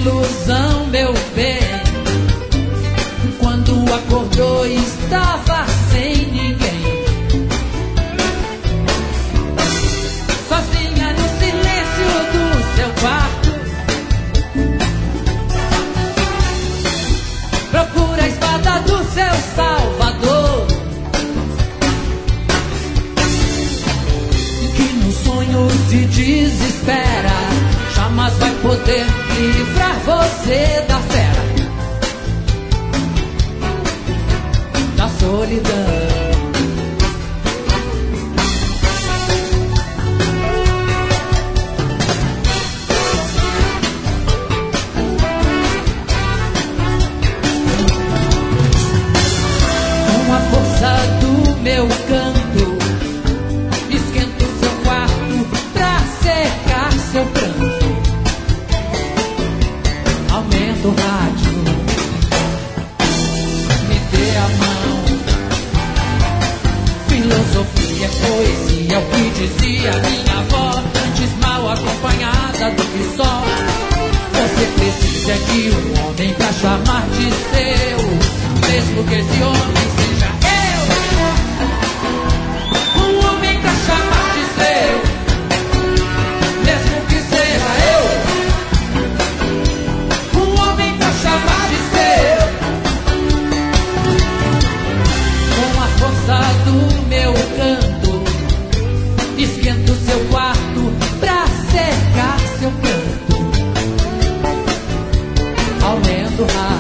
ilusão, meu bem. Quando acordou estava sem ninguém, sozinha no silêncio do seu quarto. Procura a espada do seu salvador, que nos sonhos se desespera, jamais vai poder livrar você da fera, da solidão. Com a força do meu canto, esquento seu quarto pra secar seu pranto. Aumenta o rádio, me dê a mão. Filosofia, poesia, é o que dizia minha avó, antes mal acompanhada do que só. Você precisa de um homem pra chamar de seu, mesmo que esse homem seja eu. Um homem pra chamar de seu, mesmo que seja eu. Um homem pra chamar de seu. Com a força do meu canto, esquento seu quarto pra secar seu canto. Aumento o rádio,